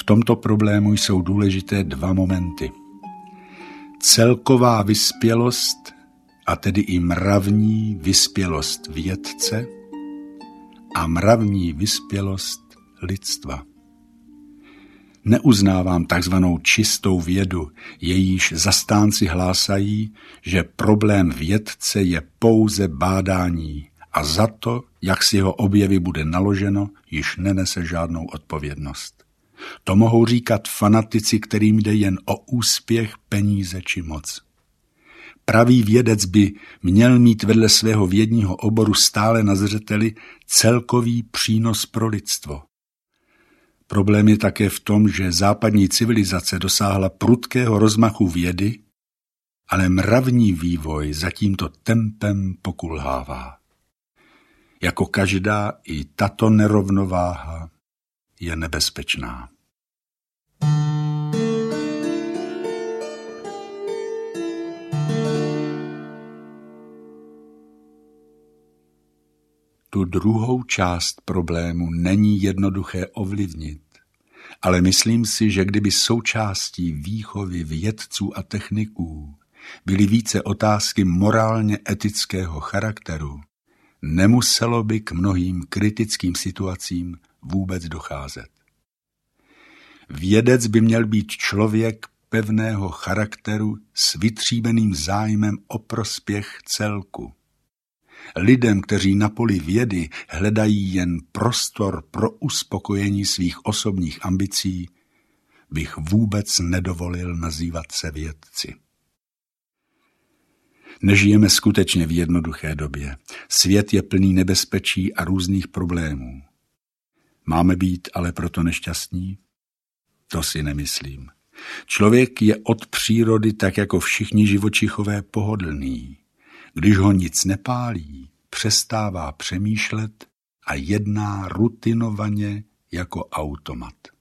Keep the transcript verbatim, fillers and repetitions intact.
V tomto problému jsou důležité dva momenty. Celková vyspělost, a tedy i mravní vyspělost vědce a mravní vyspělost lidstva. Neuznávám takzvanou čistou vědu, jejíž zastánci hlásají, že problém vědce je pouze bádání a za to, jak si jeho objevy bude naloženo, již nenese žádnou odpovědnost. To mohou říkat fanatici, kterým jde jen o úspěch, peníze či moc. Pravý vědec by měl mít vedle svého vědního oboru stále na zřeteli celkový přínos pro lidstvo. Problém je také v tom, že západní civilizace dosáhla prudkého rozmachu vědy, ale mravní vývoj za tímto tempem pokulhává. Jako každá, i tato nerovnováha je nebezpečná. Tu druhou část problému není jednoduché ovlivnit, ale myslím si, že kdyby součástí výchovy vědců a techniků byly více otázky morálně etického charakteru, nemuselo by k mnohým kritickým situacím vůbec docházet. Vědec by měl být člověk pevného charakteru s vytříbeným zájmem o prospěch celku. Lidem, kteří na poli vědy hledají jen prostor pro uspokojení svých osobních ambicí, bych vůbec nedovolil nazývat se vědci. Nežijeme skutečně v jednoduché době. Svět je plný nebezpečí a různých problémů. Máme být ale proto nešťastní? To si nemyslím. Člověk je od přírody tak jako všichni živočichové pohodlný. Když ho nic nepálí, přestává přemýšlet a jedná rutinovaně jako automat.